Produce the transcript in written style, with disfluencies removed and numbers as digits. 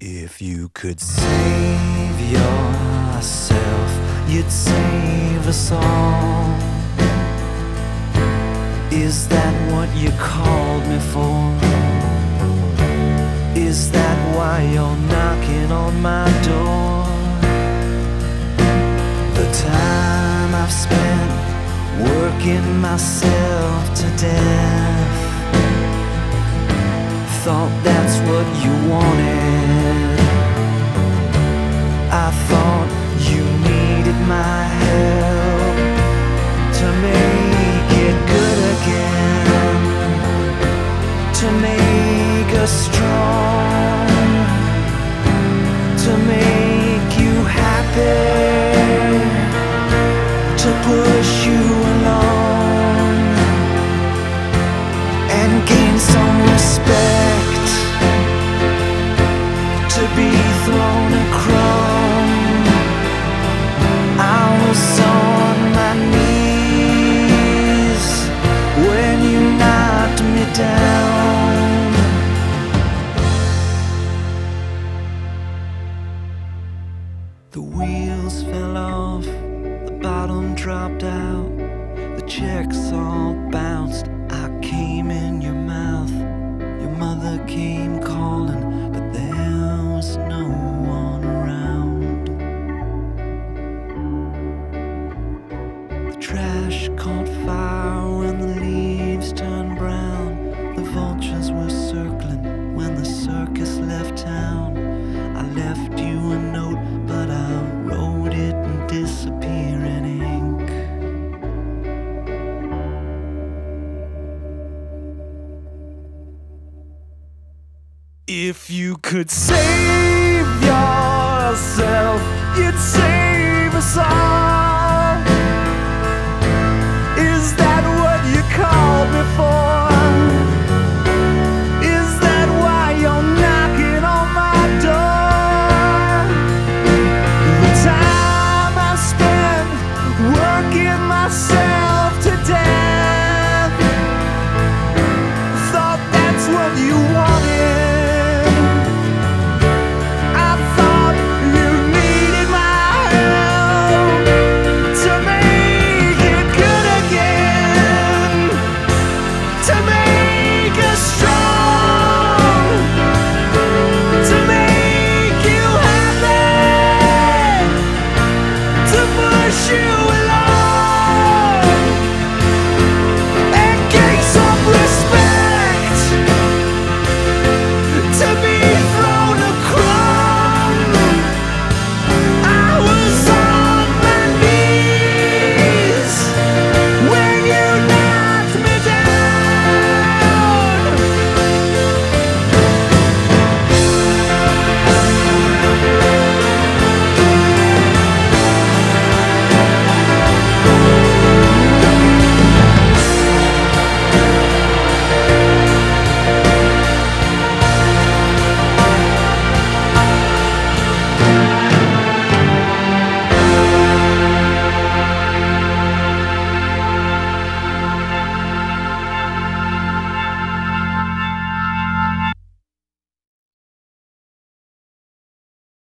If you could save yourself, you'd save us all. Is that what you called me for? Is that why you're knocking on my door? The time I've spent working myself to death, thought that's what you wanted. I thought you needed my help to make it good again, to make us strong, to make you happy, to push you along and gain some respect, to be thrown a crumb. I was on my knees when you knocked me down. The wheels fell off, the bottom dropped out, the checks all bounced. I came in your mouth, your mother came calling, but there was no one around. The trash caught fire when the leaves turned brown. The vultures were circling when the circus left town. I left you a note, but I wrote it in disappearing ink. If you could save yourself, you'd save us all.